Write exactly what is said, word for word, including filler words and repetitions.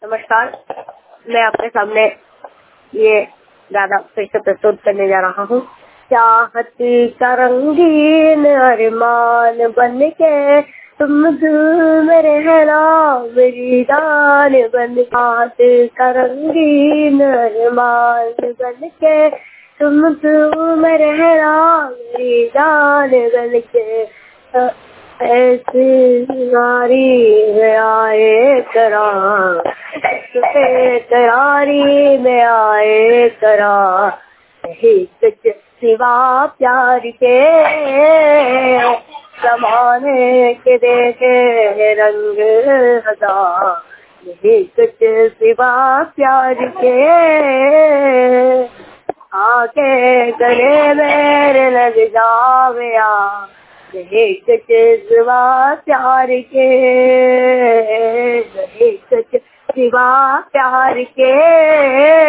नमस्कार, मैं आपके सामने ये गाना फिर से प्रस्तुत करने जा रहा हूँ। चाहत का रंगीन अरमान बन के तुम दिल में रहना मेरी जान बन। चाहत का रंगीन अरमान बन के तुम दिल में रहना मेरी जान बन के। ऐसी नारी में आए करा तैयारी में आए करा नहीं कुछ सिवा प्यार के। जमाने के देखे रंग हदा नहीं कुछ सिवा प्यार के। आके गले मेरे लग जावया नहीं कुछ सिवा प्यार के। नहीं कुछ सिवा प्यार के।